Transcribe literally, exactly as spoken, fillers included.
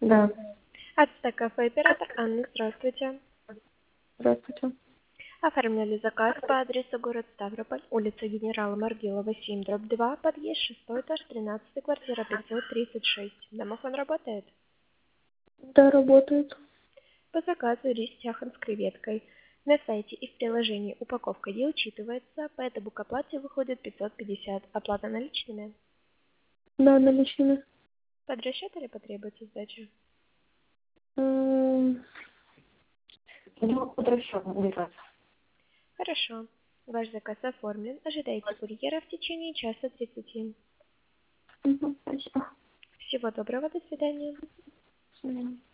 Да, Ацтек кафе оператор Анна, здравствуйте. здравствуйте. Оформляли заказ по адресу город Ставрополь, улица Генерала Маргилова, семь, дробь два, подъезд шестой, этаж тринадцатый, квартира пятьсот тридцать шесть. Домофон работает? Да, работает. По заказу рис чахан с креветкой. На сайте и в приложении упаковка не учитывается, поэтому к оплате выходит пятьсот пятьдесят. Оплата наличными? Да, наличными. Под расчет или потребуется сдача? М, Ну, под расчет набирать. Хорошо. Ваш заказ оформлен. Ожидайте курьера в течение часа тридцати. Мгм, спасибо. Всего доброго, до свидания. До свидания.